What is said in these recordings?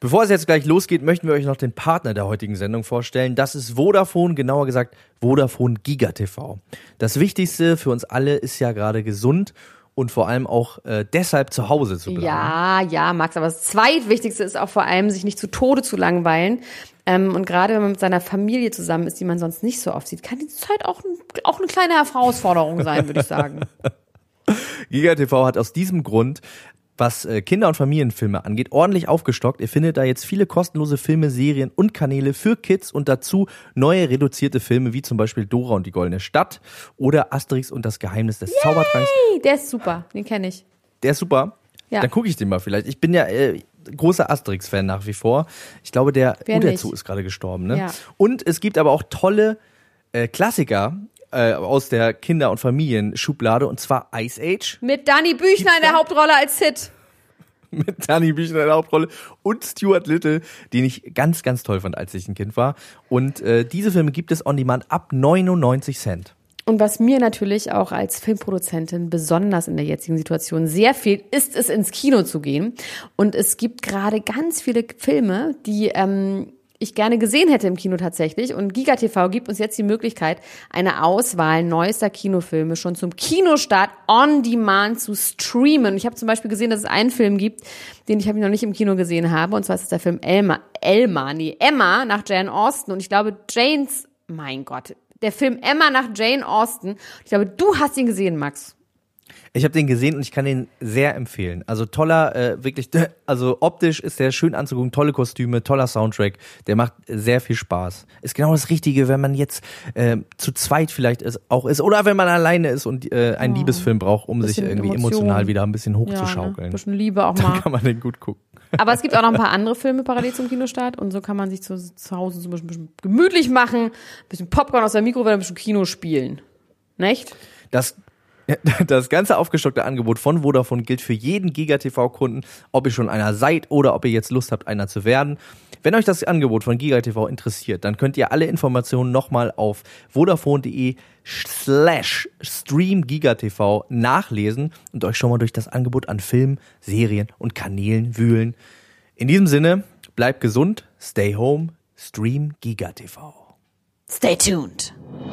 Bevor es jetzt gleich losgeht, möchten wir euch noch den Partner der heutigen Sendung vorstellen. Das ist Vodafone, genauer gesagt Vodafone GigaTV. Das Wichtigste für uns alle ist ja gerade gesund und vor allem auch deshalb zu Hause zu bleiben. Ja, Max, aber das Zweitwichtigste ist auch vor allem, sich nicht zu Tode zu langweilen. Und gerade wenn man mit seiner Familie zusammen ist, die man sonst nicht so oft sieht, kann die Zeit auch eine kleine Herausforderung sein, würde ich sagen. GigaTV hat aus diesem Grund, was Kinder- und Familienfilme angeht, ordentlich aufgestockt. Ihr findet da jetzt viele kostenlose Filme, Serien und Kanäle für Kids und dazu neue reduzierte Filme, wie zum Beispiel Dora und die Goldene Stadt oder Asterix und das Geheimnis des Zaubertranks. Der ist super, den kenne ich. Der ist super? Ja. Dann gucke ich den mal vielleicht. Ich bin ja großer Asterix-Fan nach wie vor. Ich glaube, der Uderzo ist gerade gestorben. Ne? Ja. Und es gibt aber auch tolle Klassiker aus der Kinder- und Familienschublade, und zwar Ice Age. Mit Dani Büchner in der Hauptrolle als Sid. Mit Dani Büchner in der Hauptrolle und Stuart Little, den ich ganz, ganz toll fand, als ich ein Kind war. Und diese Filme gibt es on demand ab 99 Cent. Und was mir natürlich auch als Filmproduzentin besonders in der jetzigen Situation sehr fehlt, ist es, ins Kino zu gehen. Und es gibt gerade ganz viele Filme, die ich gerne gesehen hätte im Kino tatsächlich. Und GigaTV gibt uns jetzt die Möglichkeit, eine Auswahl neuester Kinofilme schon zum Kinostart on demand zu streamen. Ich habe zum Beispiel gesehen, dass es einen Film gibt, den ich noch nicht im Kino gesehen habe. Und zwar ist es der Film Emma nach Jane Austen. Und ich glaube, der Film Emma nach Jane Austen. Ich glaube, du hast ihn gesehen, Max. Ich habe den gesehen und ich kann den sehr empfehlen. Also toller, wirklich, also optisch ist der schön anzugucken, tolle Kostüme, toller Soundtrack, der macht sehr viel Spaß. Ist genau das Richtige, wenn man jetzt zu zweit vielleicht auch ist oder wenn man alleine ist und einen Liebesfilm braucht, um sich irgendwie emotional wieder ein bisschen hochzuschaukeln. Ja, ein bisschen Liebe auch mal. Dann kann man den gut gucken. Aber es gibt auch noch ein paar andere Filme parallel zum Kinostart und so kann man sich zu Hause so ein bisschen gemütlich machen, ein bisschen Popcorn aus der Mikrowelle, ein bisschen Kino spielen. Nicht? Das ganze aufgestockte Angebot von Vodafone gilt für jeden GigaTV-Kunden, ob ihr schon einer seid oder ob ihr jetzt Lust habt, einer zu werden. Wenn euch das Angebot von GigaTV interessiert, dann könnt ihr alle Informationen nochmal auf vodafone.de/streamgigatv nachlesen und euch schon mal durch das Angebot an Filmen, Serien und Kanälen wühlen. In diesem Sinne, bleibt gesund, stay home, stream GigaTV. Stay tuned.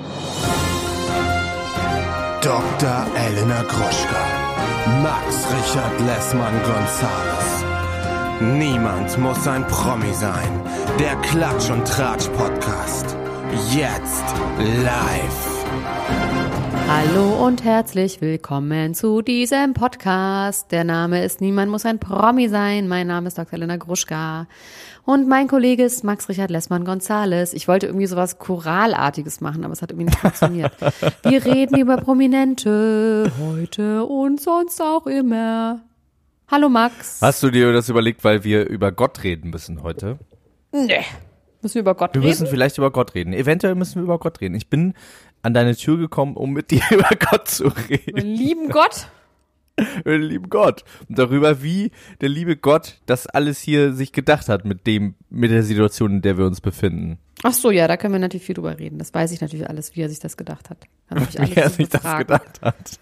Dr. Elena Gruschka, Max Richard Lessmann-Gonzales. Niemand muss ein Promi sein. Der Klatsch und Tratsch Podcast. Jetzt live. Hallo und herzlich willkommen zu diesem Podcast. Der Name ist Niemand muss ein Promi sein. Mein Name ist Dr. Elena Gruschka. Und mein Kollege ist Max Richard Lessmann-Gonzales. Ich wollte irgendwie sowas Choralartiges machen, aber es hat irgendwie nicht funktioniert. Wir reden über Prominente heute und sonst auch immer. Hallo Max. Hast du dir das überlegt, weil wir über Gott reden müssen heute? Nee. Müssen wir über Gott reden? Wir müssen vielleicht über Gott reden. Eventuell müssen wir über Gott reden. Ich bin an deine Tür gekommen, um mit dir über Gott zu reden. Über den lieben Gott? Über den lieben Gott. Und darüber, wie der liebe Gott das alles hier sich gedacht hat mit der Situation, in der wir uns befinden. Ach so, ja, da können wir natürlich viel drüber reden. Das weiß ich natürlich alles, wie er sich das gedacht hat. Wie er sich das gedacht hat.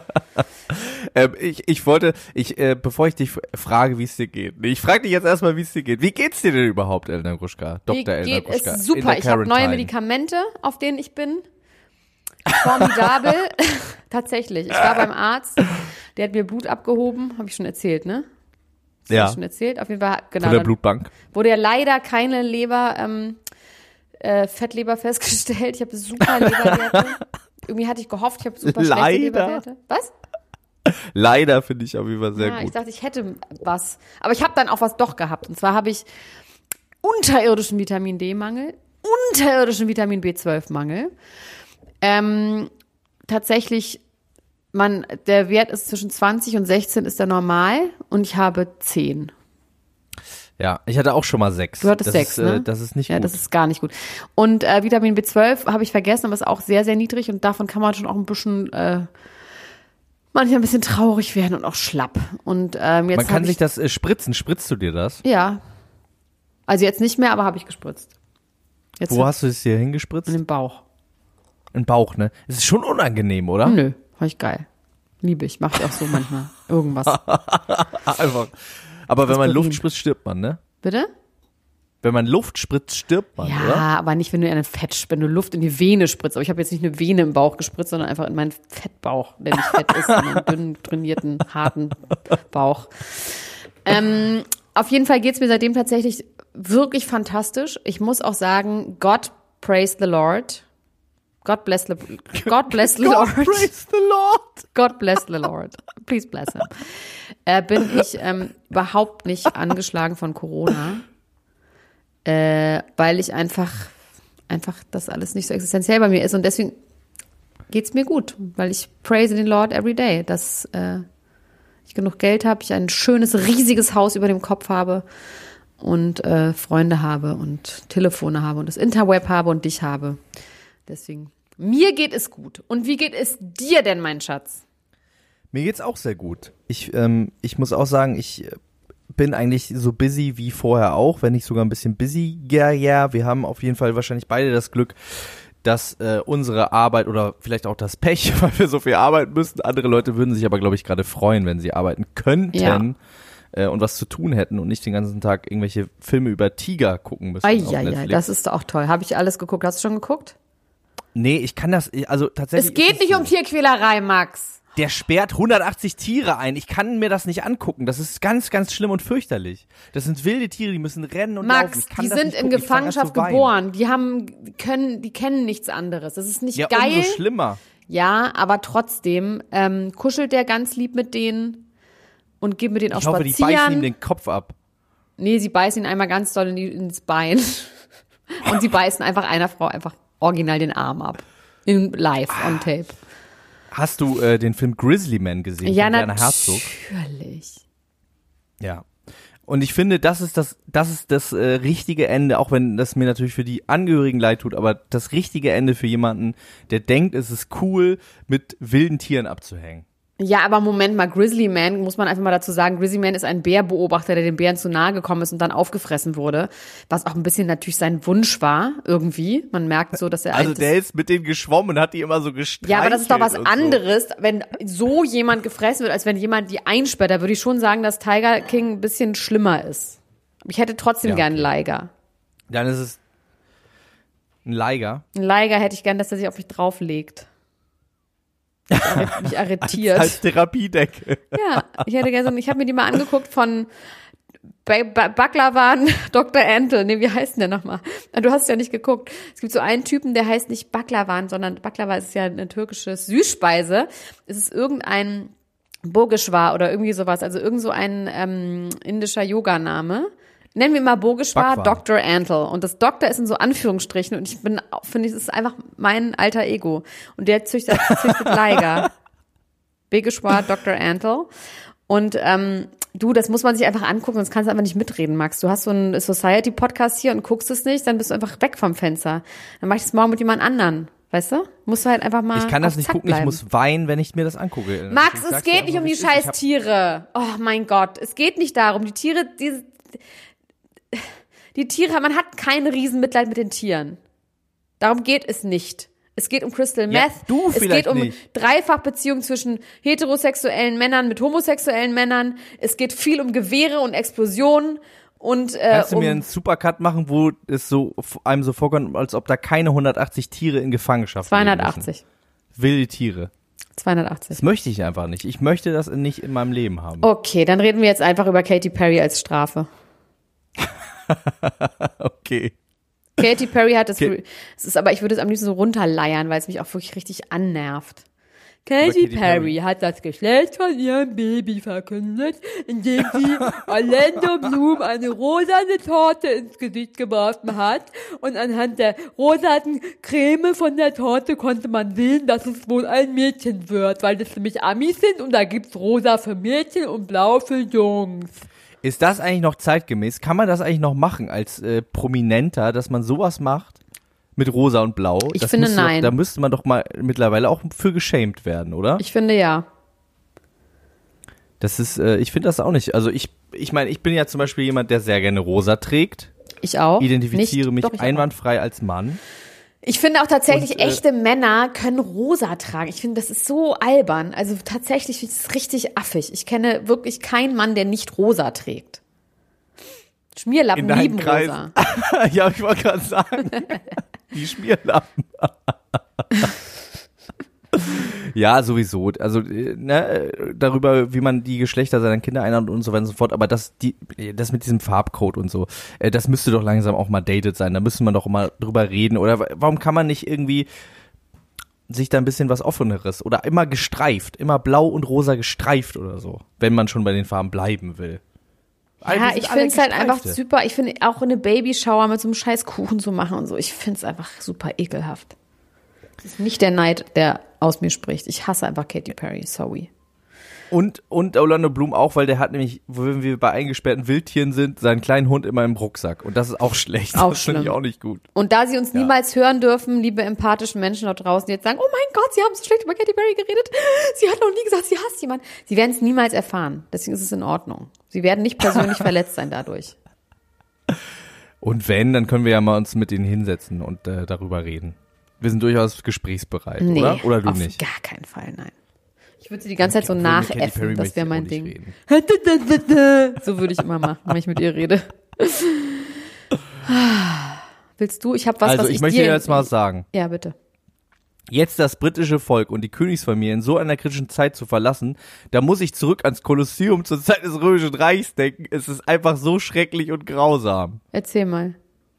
Bevor ich dich frage, wie es dir geht. Nee, ich frage dich jetzt erstmal, wie es dir geht. Wie geht's dir denn überhaupt, Elena Gruschka? Dr. Elena Gruschka. Ist super. Ich habe neue Medikamente, auf denen ich bin. Formidabel. Tatsächlich. Ich war beim Arzt, der hat mir Blut abgehoben, habe ich schon erzählt, ne? Ja. Hab ich schon erzählt. Auf jeden Fall, genau. Von der Blutbank. Wurde ja leider keine Fettleber festgestellt. Ich habe super Leberwerte. Irgendwie hatte ich gehofft, ich habe super schlechte Leberwerte. Was? Leider finde ich auf jeden Fall sehr gut. Ich dachte, ich hätte was. Aber ich habe dann auch was doch gehabt. Und zwar habe ich unterirdischen Vitamin D-Mangel, unterirdischen Vitamin B12-Mangel. Tatsächlich, der Wert ist zwischen 20 und 16 ist der normal und ich habe 10. Ja, ich hatte auch schon mal 6. Du hattest 6, ne? Das ist nicht gut. Ja, das ist gar nicht gut. Und Vitamin B12 habe ich vergessen, aber ist auch sehr, sehr niedrig und davon kann man schon auch ein bisschen, manchmal ein bisschen traurig werden und auch schlapp. Und jetzt man kann sich das spritzen. Spritzt du dir das? Ja. Also jetzt nicht mehr, aber habe ich gespritzt. Jetzt Wo hast du es hier hingespritzt? in den Bauch. In den Bauch, ne? Das ist schon unangenehm, oder? Nö, fand ich geil. Liebe ich, mache ich auch so manchmal. Irgendwas. Einfach. Aber wenn man Luft spritzt, stirbt man, ne? Bitte? Wenn man Luft spritzt, stirbt man, Ja, oder? aber nicht, wenn du wenn du Luft in die Vene spritzt. Aber ich habe jetzt nicht eine Vene im Bauch gespritzt, sondern einfach in meinen Fettbauch, der nicht fett ist, sondern dünnen, trainierten, harten Bauch. Auf jeden Fall geht's mir seitdem tatsächlich wirklich fantastisch. Ich muss auch sagen, God praise the Lord. God bless the Lord. God praise the Lord. God bless the Lord. Please bless him. Bin ich überhaupt nicht angeschlagen von Corona, weil ich einfach das alles nicht so existenziell bei mir ist. Und deswegen geht's mir gut, weil ich praise den Lord every day, dass ich genug Geld habe, ich ein schönes, riesiges Haus über dem Kopf habe und Freunde habe und Telefone habe und das Interweb habe und dich habe. Deswegen, mir geht es gut. Und wie geht es dir denn, mein Schatz? Mir geht's auch sehr gut. Ich muss auch sagen, ich bin eigentlich so busy wie vorher auch, wenn nicht sogar ein bisschen busier. Ja, wir haben auf jeden Fall wahrscheinlich beide das Glück, dass unsere Arbeit oder vielleicht auch das Pech, weil wir so viel arbeiten müssen. Andere Leute würden sich aber, glaube ich, gerade freuen, wenn sie arbeiten könnten und was zu tun hätten und nicht den ganzen Tag irgendwelche Filme über Tiger gucken müssen. Eieiei, das ist auch toll. Habe ich alles geguckt? Hast du schon geguckt? Nee, ich kann das, also tatsächlich. Es geht nicht um Tierquälerei, Max. Der sperrt 180 Tiere ein. Ich kann mir das nicht angucken. Das ist ganz, ganz schlimm und fürchterlich. Das sind wilde Tiere, die müssen rennen und laufen. Max, die sind in Gefangenschaft geboren. Die kennen nichts anderes. Das ist nicht geil. Umso schlimmer. Ja, aber trotzdem kuschelt der ganz lieb mit denen und geht mit denen auch spazieren. Ich hoffe, die beißen ihm den Kopf ab. Nee, sie beißen ihn einmal ganz doll ins Bein. Und sie beißen einfach einer Frau einfach original den Arm ab. Live, on tape. Hast du den Film Grizzly Man gesehen? Ja, von Werner Herzog? Natürlich. Ja. Und ich finde, das ist das richtige Ende, auch wenn das mir natürlich für die Angehörigen leid tut, aber das richtige Ende für jemanden, der denkt, es ist cool, mit wilden Tieren abzuhängen. Ja, aber Moment mal, Grizzly Man, muss man einfach mal dazu sagen, Grizzly Man ist ein Bärbeobachter, der den Bären zu nahe gekommen ist und dann aufgefressen wurde, was auch ein bisschen natürlich sein Wunsch war, irgendwie. Man merkt so, dass er also der ist mit denen geschwommen und hat die immer so gestreichelt. Ja, aber das ist doch was anderes, wenn so jemand gefressen wird, als wenn jemand die einsperrt. Da würde ich schon sagen, dass Tiger King ein bisschen schlimmer ist. Ich hätte trotzdem gern einen Liger. Dann ist es ein Liger. Ein Liger hätte ich gern, dass er sich auf mich drauflegt. Mich arretiert. Als Therapiedecke. Ja, ich habe mir die mal angeguckt von Baklavan, Dr. Antle. Nee, wie heißt denn der nochmal? Du hast es ja nicht geguckt. Es gibt so einen Typen, der heißt nicht Baklavan, sondern Baklava ist ja eine türkische Süßspeise. Es ist irgendein Bogeshwar oder irgendwie sowas, also irgend so ein indischer Yoga-Name. Nennen wir mal Bogeshwar Dr. Antle. Und das Doktor ist in so Anführungsstrichen und finde, es ist einfach mein alter Ego. Und der züchtet Liger. Bogeshwar Dr. Antle. Und du, das muss man sich einfach angucken, sonst kannst du einfach nicht mitreden, Max. Du hast so einen Society-Podcast hier und guckst es nicht, dann bist du einfach weg vom Fenster. Dann mach ich das morgen mit jemand anderen. Weißt du? Musst du halt einfach mal. Ich kann das nicht gucken, bleiben. Ich muss weinen, wenn ich mir das angucke. Max, es geht nicht um die scheiß Tiere. Oh mein Gott, es geht nicht darum. Die Tiere, man hat kein Riesenmitleid mit den Tieren. Darum geht es nicht. Es geht um Crystal Meth. Du es vielleicht geht um nicht. Dreifachbeziehungen zwischen heterosexuellen Männern mit homosexuellen Männern. Es geht viel um Gewehre und Explosionen. Und, kannst du mir einen Supercut machen, wo es so einem so vorkommt, als ob da keine 180 Tiere in Gefangenschaft sind? 280. Wilde Tiere. 280. Das möchte ich einfach nicht. Ich möchte das nicht in meinem Leben haben. Okay, dann reden wir jetzt einfach über Katy Perry als Strafe. Okay. Katy Perry hat es ist aber, ich würde es am liebsten so runterleiern, weil es mich auch wirklich richtig annervt. Katy Perry hat das Geschlecht von ihrem Baby verkündet, indem sie Orlando Bloom eine rosane Torte ins Gesicht geworfen hat. Und anhand der rosanen Creme von der Torte konnte man sehen, dass es wohl ein Mädchen wird, weil das nämlich Amis sind und da gibt's rosa für Mädchen und blau für Jungs. Ist das eigentlich noch zeitgemäß? Kann man das eigentlich noch machen als Prominenter, dass man sowas macht? Mit Rosa und Blau? Ich finde nein. Da müsste man doch mal mittlerweile auch für geschämt werden, oder? Ich finde ja. Das ist, ich finde das auch nicht. Also ich meine, ich bin ja zum Beispiel jemand, der sehr gerne Rosa trägt. Ich auch. Identifiziere mich Doch, einwandfrei als Mann. Ich finde auch tatsächlich, echte Männer können rosa tragen. Ich finde, das ist so albern. Also tatsächlich finde ich das richtig affig. Ich kenne wirklich keinen Mann, der nicht rosa trägt. Schmierlappen lieben rosa. Ja, ich wollte gerade sagen, die Schmierlappen. Ja, sowieso. Also darüber, wie man die Geschlechter seiner Kinder einordnet und so weiter und so fort. Aber das mit diesem Farbcode und so, das müsste doch langsam auch mal dated sein. Da müsste man doch mal drüber reden. Oder warum kann man nicht irgendwie sich da ein bisschen was Offeneres oder immer gestreift, immer blau und rosa gestreift oder so, wenn man schon bei den Farben bleiben will. Ja, ich finde es halt einfach super. Ich finde auch eine Babyshower mit so einem scheiß Kuchen zu machen und so. Ich finde es einfach super ekelhaft. Das ist nicht der Neid, der aus mir spricht. Ich hasse einfach Katy Perry, sorry. Und Orlando Bloom auch, weil der hat nämlich, wenn wir bei eingesperrten Wildtieren sind, seinen kleinen Hund immer im Rucksack. Und das ist auch schlecht. Auch das finde ich auch nicht gut. Und da sie uns niemals hören dürfen, liebe empathische Menschen dort draußen, die jetzt sagen, oh mein Gott, sie haben so schlecht über Katy Perry geredet. Sie hat noch nie gesagt, sie hasst jemanden. Sie werden es niemals erfahren. Deswegen ist es in Ordnung. Sie werden nicht persönlich verletzt sein dadurch. Und wenn, dann können wir ja mal uns mit denen hinsetzen und darüber reden. Wir sind durchaus gesprächsbereit, oder? Oder du auf nicht? Gar keinen Fall, nein. Ich würde sie die ganze Zeit so nachäffen, das wäre mein Ding. So würde ich immer machen, wenn ich mit ihr rede. Willst du? Ich habe was, also was ich möchte dir jetzt mal sagen. Ja, bitte. Jetzt das britische Volk und die Königsfamilie in so einer kritischen Zeit zu verlassen, da muss ich zurück ans Kolosseum zur Zeit des Römischen Reichs denken. Es ist einfach so schrecklich und grausam. Erzähl mal.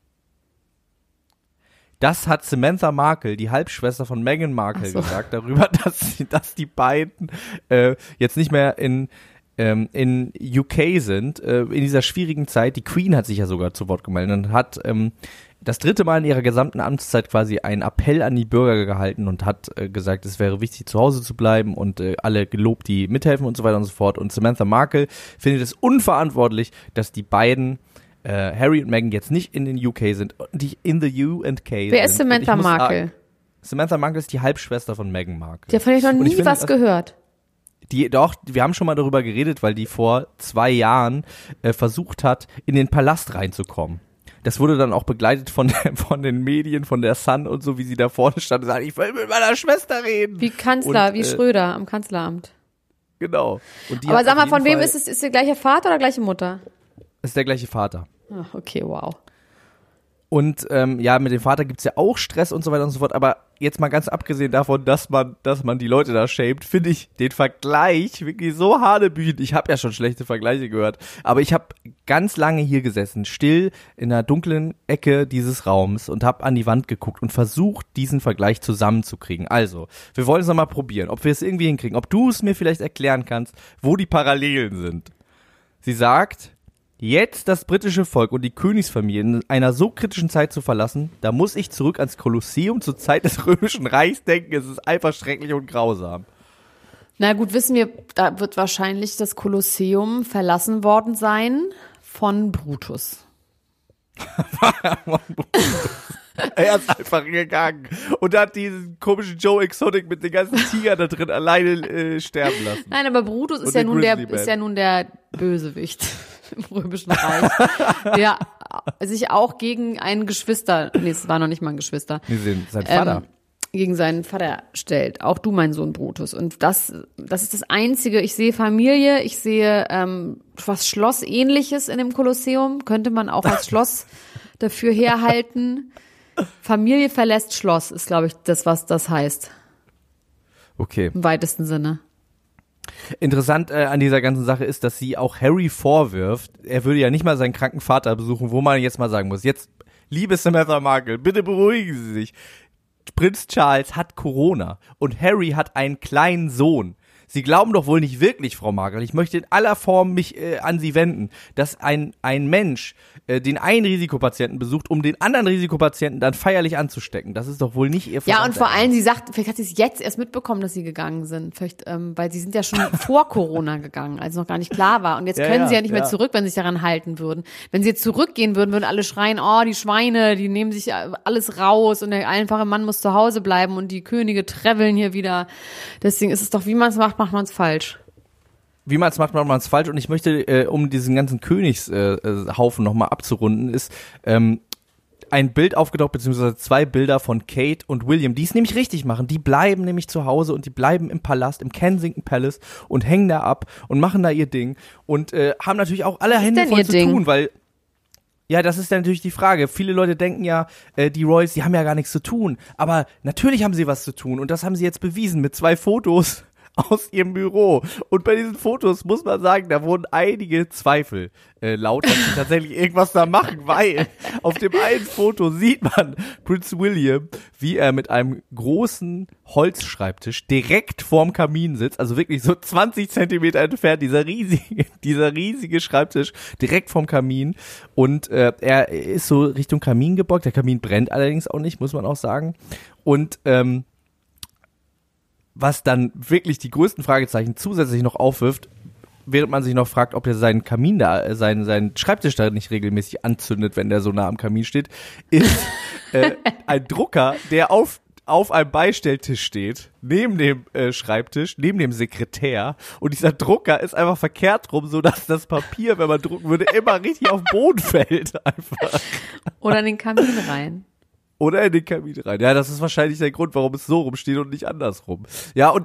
Das hat Samantha Markle, die Halbschwester von Meghan Markle, gesagt, darüber, dass die beiden jetzt nicht mehr in UK sind, in dieser schwierigen Zeit. Die Queen hat sich ja sogar zu Wort gemeldet und hat das 3. Mal in ihrer gesamten Amtszeit quasi einen Appell an die Bürger gehalten und hat gesagt, es wäre wichtig, zu Hause zu bleiben und alle gelobt, die mithelfen und so weiter und so fort. Und Samantha Markle findet es unverantwortlich, dass die beiden Harry und Meghan jetzt nicht in den UK sind, die in the UK Wer ist Samantha Markle? Samantha Markle ist die Halbschwester von Meghan Markle. Davon habe ich noch nie was gehört. Wir haben schon mal darüber geredet, weil die vor 2 Jahren versucht hat, in den Palast reinzukommen. Das wurde dann auch begleitet von den Medien, von der Sun und so, wie sie da vorne stand und sagt, ich will mit meiner Schwester reden. Wie Kanzler, wie Schröder am Kanzleramt. Genau. Und aber sag mal, von wem ist es? Ist der gleiche Vater oder gleiche Mutter? Ist der gleiche Vater. Ach, okay, wow. Und ja, mit dem Vater gibt's ja auch Stress und so weiter und so fort, aber jetzt mal ganz abgesehen davon, dass man die Leute da shamed, finde ich den Vergleich wirklich so hanebüchend. Ich habe ja schon schlechte Vergleiche gehört, aber ich habe ganz lange hier gesessen, still in einer dunklen Ecke dieses Raums und habe an die Wand geguckt und versucht, diesen Vergleich zusammenzukriegen. Also, wir wollen es nochmal probieren, ob wir es irgendwie hinkriegen, ob du es mir vielleicht erklären kannst, wo die Parallelen sind. Sie sagt, jetzt das britische Volk und die Königsfamilie in einer so kritischen Zeit zu verlassen, da muss ich zurück ans Kolosseum zur Zeit des Römischen Reichs denken. Es ist einfach schrecklich und grausam. Na gut, wissen wir, da wird wahrscheinlich das Kolosseum verlassen worden sein von Brutus. Er ist einfach gegangen und hat diesen komischen Joe Exotic mit den ganzen Tigern da drin alleine sterben lassen. Nein, aber Brutus ist ja nun der Bösewicht im Römischen Reich, der sich auch gegen einen Geschwister, es war noch nicht mal ein Geschwister, sein Vater. Gegen seinen Vater stellt. Auch du, mein Sohn Brutus. Und das ist das Einzige. Ich sehe Familie, ich sehe was Schlossähnliches in dem Kolosseum. Könnte man auch als Schloss dafür herhalten. Familie verlässt Schloss, ist, glaube ich, das, was das heißt. Okay. Im weitesten Sinne. Interessant an dieser ganzen Sache ist, dass sie auch Harry vorwirft, er würde ja nicht mal seinen kranken Vater besuchen, wo man jetzt mal sagen muss, jetzt, liebe Samantha Markle, bitte beruhigen Sie sich. Prinz Charles hat Corona und Harry hat einen kleinen Sohn. Sie glauben doch wohl nicht wirklich, Frau Markle, ich möchte in aller Form mich an Sie wenden, dass ein Mensch den einen Risikopatienten besucht, um den anderen Risikopatienten dann feierlich anzustecken. Das ist doch wohl nicht ihr Verstand. Ja, und vor allem, sie sagt, vielleicht hat sie es jetzt erst mitbekommen, dass sie gegangen sind. Vielleicht, weil sie sind ja schon vor Corona gegangen, als noch gar nicht klar war. Und jetzt können sie ja nicht mehr zurück, wenn sie sich daran halten würden. Wenn sie jetzt zurückgehen würden, würden alle schreien, oh, die Schweine, die nehmen sich alles raus und der einfache Mann muss zu Hause bleiben und die Könige traveln hier wieder. Deswegen ist es doch, wie man es macht man es falsch. Wie man es macht man es falsch. Und ich möchte, um diesen ganzen Königshaufen nochmal abzurunden, ist ein Bild aufgetaucht, beziehungsweise 2 Bilder von Kate und William, die es nämlich richtig machen. Die bleiben nämlich zu Hause und die bleiben im Palast, im Kensington Palace und hängen da ab und machen da ihr Ding und haben natürlich auch alle Hände voll zu tun, weil Ja, das ist natürlich die Frage. Viele Leute denken ja, die Royals, die haben ja gar nichts zu tun. Aber natürlich haben sie was zu tun. Und das haben sie jetzt bewiesen mit 2 Fotos aus ihrem Büro. Und bei diesen Fotos muss man sagen, da wurden einige Zweifel laut, dass sie tatsächlich irgendwas da machen, weil auf dem einen Foto sieht man Prinz William, wie er mit einem großen Holzschreibtisch direkt vorm Kamin sitzt, also wirklich so 20 Zentimeter entfernt, dieser riesige Schreibtisch direkt vorm Kamin, und er ist so Richtung Kamin gebeugt. Der Kamin brennt allerdings auch nicht, muss man auch sagen. Und was dann wirklich die größten Fragezeichen zusätzlich noch aufwirft, während man sich noch fragt, ob er seinen Kamin da, seinen Schreibtisch da nicht regelmäßig anzündet, wenn der so nah am Kamin steht, ist ein Drucker, der auf einem Beistelltisch steht, neben dem Schreibtisch, neben dem Sekretär, und dieser Drucker ist einfach verkehrt rum, sodass das Papier, wenn man drucken würde, immer richtig auf den Boden fällt einfach. Oder in den Kamin rein. Oder in den Kamin rein. Ja, das ist wahrscheinlich der Grund, warum es so rumsteht und nicht andersrum. Ja, und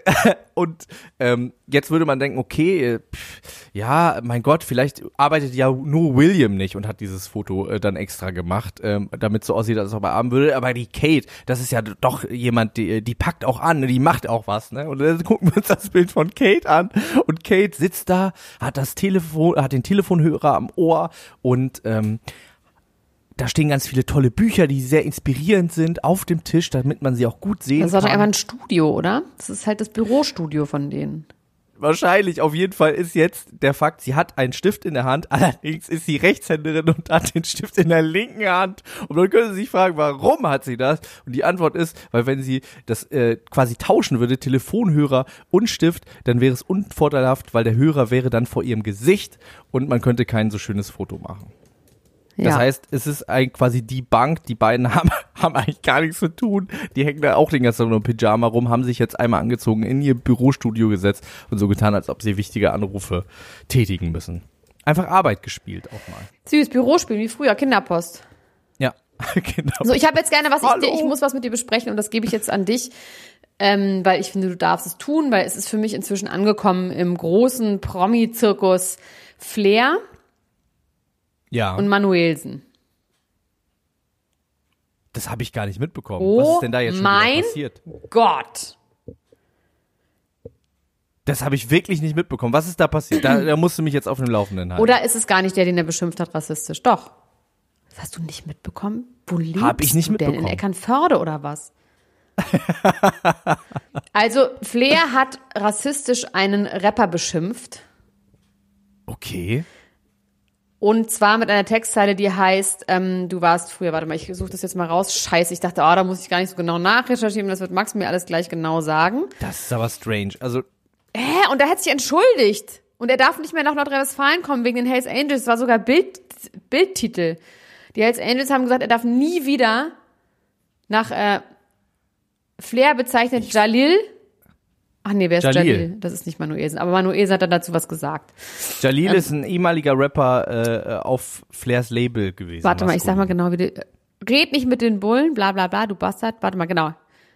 jetzt würde man denken, okay, ja, mein Gott, vielleicht arbeitet ja nur William nicht und hat dieses Foto dann extra gemacht, damit so aussieht, als ob er arbeiten würde. Aber die Kate, das ist ja doch jemand, die packt auch an, die macht auch was, ne? Und dann gucken wir uns das Bild von Kate an, und Kate sitzt da, hat den Telefonhörer am Ohr, und da stehen ganz viele tolle Bücher, die sehr inspirierend sind, auf dem Tisch, damit man sie auch gut sehen kann. Das ist doch einfach ein Studio, oder? Das ist halt das Bürostudio von denen. Wahrscheinlich, auf jeden Fall ist jetzt der Fakt, sie hat einen Stift in der Hand, allerdings ist sie Rechtshänderin und hat den Stift in der linken Hand. Und man könnte sich fragen, warum hat sie das? Und die Antwort ist, weil wenn sie das quasi tauschen würde, Telefonhörer und Stift, dann wäre es unvorteilhaft, weil der Hörer wäre dann vor ihrem Gesicht und man könnte kein so schönes Foto machen. Das heißt, es ist quasi die Bank, die beiden haben eigentlich gar nichts zu tun. Die hängen da auch den ganzen Tag nur im Pyjama rum, haben sich jetzt einmal angezogen, in ihr Bürostudio gesetzt und so getan, als ob sie wichtige Anrufe tätigen müssen. Einfach Arbeit gespielt auch mal. Süß, Bürospiel, wie früher, Kinderpost. Ja, genau. So, ich habe jetzt gerne ich muss was mit dir besprechen, und das gebe ich jetzt an dich, weil ich finde, du darfst es tun, weil es ist für mich inzwischen angekommen im großen Promi-Zirkus Flair. Ja. Und Manuelsen. Das habe ich gar nicht mitbekommen. Oh, was ist denn da jetzt schon wieder passiert? Gott. Das habe ich wirklich nicht mitbekommen. Was ist da passiert? Da musst du mich jetzt auf dem Laufenden halten. Oder ist es gar nicht der, den er beschimpft hat, rassistisch? Doch. Das hast du nicht mitbekommen? Wo lebst hab ich nicht du denn? mitbekommen. In Eckernförde oder was? Also, Flair hat rassistisch einen Rapper beschimpft. Okay. Und zwar mit einer Textzeile, die heißt, du warst früher, warte mal, ich suche das jetzt mal raus. Scheiße, ich dachte, da muss ich gar nicht so genau nachrecherchieren, das wird Max mir alles gleich genau sagen. Das ist aber strange. Also und er hat sich entschuldigt. Und er darf nicht mehr nach Nordrhein-Westfalen kommen wegen den Hells Angels. Das war sogar Bildtitel. Die Hells Angels haben gesagt, er darf nie wieder nach Flair bezeichnet Jalil. Ach nee, wer ist Jalil? Das ist nicht Manuelsen. Aber Manuelsen hat dann dazu was gesagt. Jalil ist ein ehemaliger Rapper auf Flairs Label gewesen. Warte mal, ich sag mal genau, wie du... Red nicht mit den Bullen, bla bla bla, du Bastard. Warte mal, genau.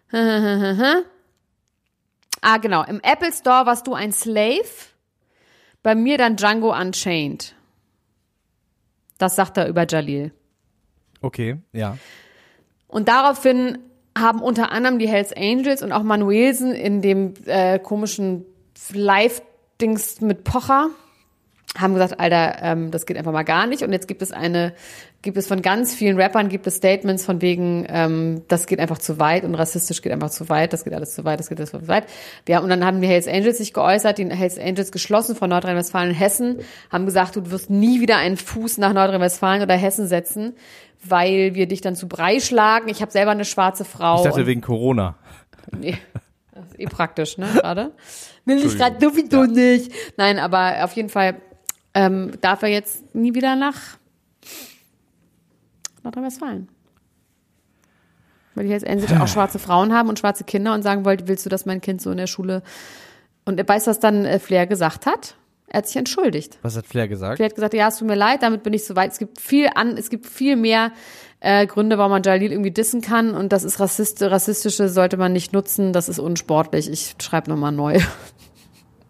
Genau. Im Apple Store warst du ein Slave. Bei mir dann Django Unchained. Das sagt er über Jalil. Okay, ja. Und daraufhin haben unter anderem die Hells Angels und auch Manuelsen in dem komischen Live-Dings mit Pocher haben gesagt, Alter, das geht einfach mal gar nicht. Und jetzt gibt es von ganz vielen Rappern, gibt es Statements von wegen, das geht einfach zu weit und rassistisch geht einfach zu weit, das geht alles zu weit, das geht alles zu weit. Und dann haben die Hells Angels sich geäußert, die Hells Angels geschlossen von Nordrhein-Westfalen und Hessen, haben gesagt, du wirst nie wieder einen Fuß nach Nordrhein-Westfalen oder Hessen setzen, weil wir dich dann zu Brei schlagen. Ich habe selber eine schwarze Frau. Ich dachte wegen Corona. Nee. Das ist praktisch, ne, gerade. Will ich gerade sowieso nicht. Nein, aber auf jeden Fall darf er jetzt nie wieder nach Nordrhein-Westfalen. Weil die jetzt endlich auch schwarze Frauen haben und schwarze Kinder und sagen wollte, willst du, dass mein Kind so in der Schule... Und weißt du, was dann Flair gesagt hat? Er hat sich entschuldigt. Was hat Flair gesagt? Flair hat gesagt, ja, es tut mir leid, damit bin ich so weit. Es gibt viel mehr Gründe, warum man Jalil irgendwie dissen kann, und das ist rassistische sollte man nicht nutzen, das ist unsportlich. Ich schreibe nochmal neu.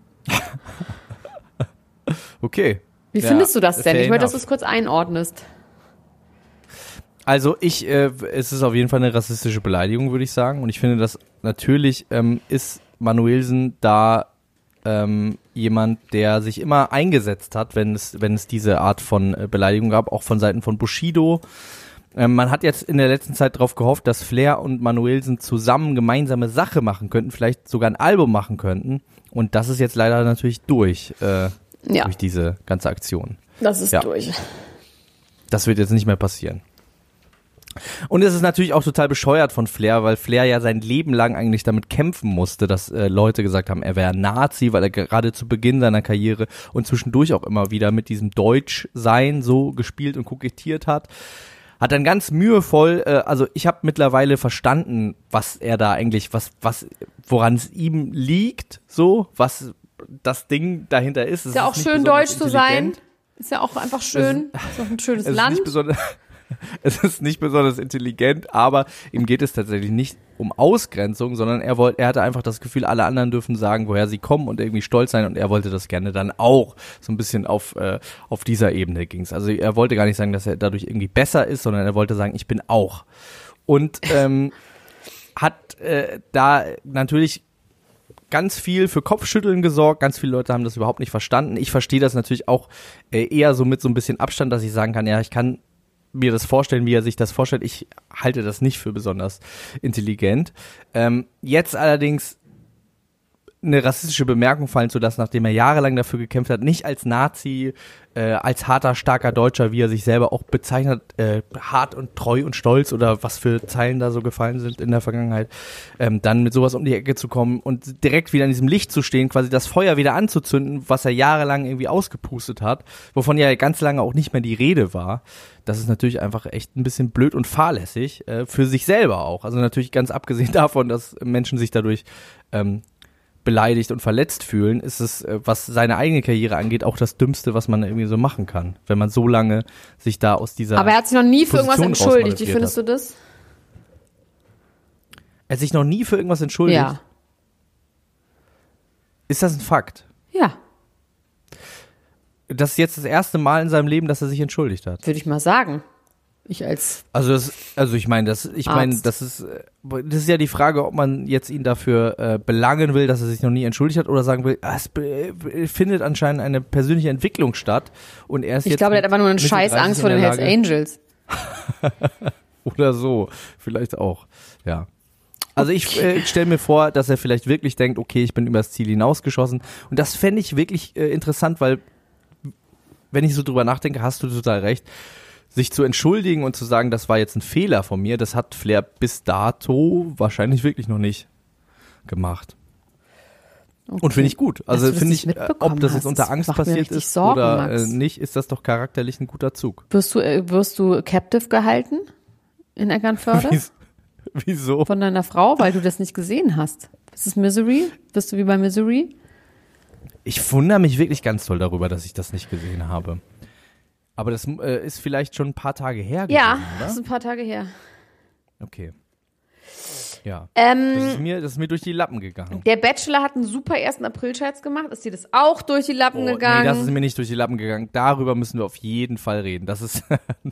Okay. Wie findest du das denn? Ich wollte, dass du es kurz einordnest. Also es ist auf jeden Fall eine rassistische Beleidigung, würde ich sagen. Und ich finde, dass natürlich ist Manuelsen da jemand, der sich immer eingesetzt hat, wenn es diese Art von Beleidigung gab, auch von Seiten von Bushido. Man hat jetzt in der letzten Zeit darauf gehofft, dass Flair und Manuelsen zusammen gemeinsame Sache machen könnten, vielleicht sogar ein Album machen könnten. Und das ist jetzt leider natürlich durch diese ganze Aktion. Das ist durch. Das wird jetzt nicht mehr passieren. Und es ist natürlich auch total bescheuert von Flair, weil Flair ja sein Leben lang eigentlich damit kämpfen musste, dass Leute gesagt haben, er wäre Nazi, weil er gerade zu Beginn seiner Karriere und zwischendurch auch immer wieder mit diesem Deutschsein so gespielt und kokettiert hat. Hat dann ganz mühevoll, also ich habe mittlerweile verstanden, was er da eigentlich, woran es ihm liegt, so, was das Ding dahinter ist. Ist ja auch schön, deutsch zu sein. Ist ja auch einfach schön. Ist auch ein schönes Land. Es ist nicht besonders intelligent, aber ihm geht es tatsächlich nicht um Ausgrenzung, sondern er hatte einfach das Gefühl, alle anderen dürfen sagen, woher sie kommen und irgendwie stolz sein, und er wollte das gerne dann auch. So ein bisschen auf dieser Ebene ging's. Also er wollte gar nicht sagen, dass er dadurch irgendwie besser ist, sondern er wollte sagen, ich bin auch. Und hat da natürlich ganz viel für Kopfschütteln gesorgt. Ganz viele Leute haben das überhaupt nicht verstanden. Ich verstehe das natürlich auch eher so mit so ein bisschen Abstand, dass ich sagen kann, ja, ich kann mir das vorstellen, wie er sich das vorstellt. Ich halte das nicht für besonders intelligent. Jetzt allerdings eine rassistische Bemerkung fallen zu lassen, nachdem er jahrelang dafür gekämpft hat, nicht als Nazi, als harter, starker Deutscher, wie er sich selber auch bezeichnet, hart und treu und stolz oder was für Zeilen da so gefallen sind in der Vergangenheit, dann mit sowas um die Ecke zu kommen und direkt wieder in diesem Licht zu stehen, quasi das Feuer wieder anzuzünden, was er jahrelang irgendwie ausgepustet hat, wovon ja ganz lange auch nicht mehr die Rede war. Das ist natürlich einfach echt ein bisschen blöd und fahrlässig, für sich selber auch. Also natürlich ganz abgesehen davon, dass Menschen sich dadurch beleidigt und verletzt fühlen, ist es, was seine eigene Karriere angeht, auch das Dümmste, was man irgendwie so machen kann, wenn man so lange sich da aus dieser Aber er hat sich noch nie für Position irgendwas entschuldigt. Wie findest du das? Er hat sich noch nie für irgendwas entschuldigt? Ja. Ist das ein Fakt? Ja. Das ist jetzt das erste Mal in seinem Leben, dass er sich entschuldigt hat. Würde ich mal sagen. Ich meine, das ist ja die Frage, ob man jetzt ihn dafür belangen will, dass er sich noch nie entschuldigt hat, oder sagen will, es findet anscheinend eine persönliche Entwicklung statt und er ist jetzt. Ich glaube, der hat aber nur eine scheiß Angst vor den Hells Angels. Oder so, vielleicht auch, ja. Also ich stelle mir vor, dass er vielleicht wirklich denkt, okay, ich bin übers Ziel hinausgeschossen, und das fände ich wirklich interessant, weil, wenn ich so drüber nachdenke, hast du total recht. Sich zu entschuldigen und zu sagen, das war jetzt ein Fehler von mir, das hat Flair bis dato wahrscheinlich wirklich noch nicht gemacht. Okay. Und finde ich gut. Also finde ich, ob das jetzt unter Angst passiert ist Sorgen, oder nicht, ist das doch charakterlich ein guter Zug. Wirst du captive gehalten in Eckernförde? Wieso? Von deiner Frau, weil du das nicht gesehen hast. Ist es Misery? Bist du wie bei Misery? Ich wundere mich wirklich ganz toll darüber, dass ich das nicht gesehen habe. Aber das ist vielleicht schon ein paar Tage her gewesen, ja, oder? Das ist ein paar Tage her. Okay. Ja. Das ist mir durch die Lappen gegangen. Der Bachelor hat einen super 1. April-Scherz gemacht. Ist dir das auch durch die Lappen gegangen? Nee, das ist mir nicht durch die Lappen gegangen. Darüber müssen wir auf jeden Fall reden. Das ist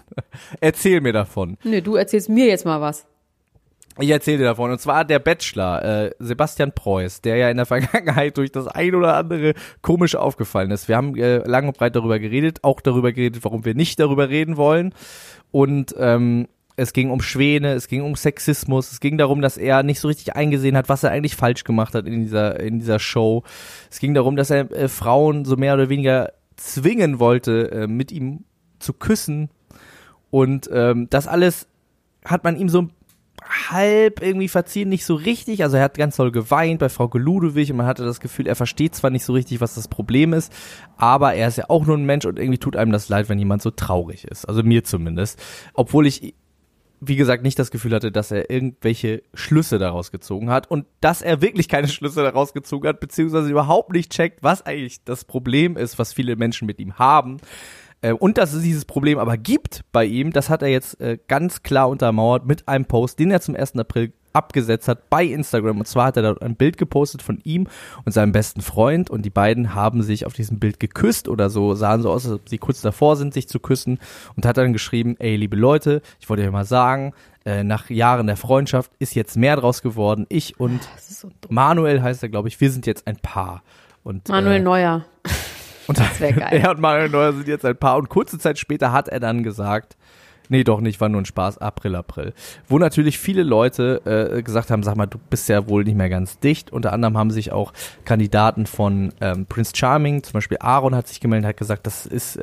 Erzähl mir davon. Nee, du erzählst mir jetzt mal was. Ich erzähle dir davon. Und zwar der Bachelor, Sebastian Preuß, der ja in der Vergangenheit durch das ein oder andere komisch aufgefallen ist. Wir haben lang und breit darüber geredet, auch darüber geredet, warum wir nicht darüber reden wollen. Und es ging um Schwäne, es ging um Sexismus, es ging darum, dass er nicht so richtig eingesehen hat, was er eigentlich falsch gemacht hat in dieser Show. Es ging darum, dass er Frauen so mehr oder weniger zwingen wollte, mit ihm zu küssen. Und das alles hat man ihm so halb irgendwie verziehen, nicht so richtig. Also er hat ganz doll geweint bei Frau Ludewig und man hatte das Gefühl, er versteht zwar nicht so richtig, was das Problem ist, aber er ist ja auch nur ein Mensch und irgendwie tut einem das leid, wenn jemand so traurig ist. Also mir zumindest. Obwohl ich, wie gesagt, nicht das Gefühl hatte, dass er irgendwelche Schlüsse daraus gezogen hat und dass er wirklich keine Schlüsse daraus gezogen hat, beziehungsweise überhaupt nicht checkt, was eigentlich das Problem ist, was viele Menschen mit ihm haben. Und dass es dieses Problem aber gibt bei ihm, das hat er jetzt ganz klar untermauert mit einem Post, den er zum 1. April abgesetzt hat bei Instagram. Und zwar hat er dort ein Bild gepostet von ihm und seinem besten Freund und die beiden haben sich auf diesem Bild geküsst oder so, sahen so aus, als ob sie kurz davor sind, sich zu küssen und hat dann geschrieben, ey, liebe Leute, ich wollte euch mal sagen, nach Jahren der Freundschaft ist jetzt mehr draus geworden. Ich und Manuel heißt er, glaube ich, wir sind jetzt ein Paar. Und, Manuel Neuer. Und das wäre geil. Er und Manuel Neuer sind jetzt ein Paar. Und kurze Zeit später hat er dann gesagt, nee, doch nicht, war nur ein Spaß, April. Wo natürlich viele Leute gesagt haben, sag mal, du bist ja wohl nicht mehr ganz dicht. Unter anderem haben sich auch Kandidaten von Prince Charming, zum Beispiel Aaron hat sich gemeldet, hat gesagt, das ist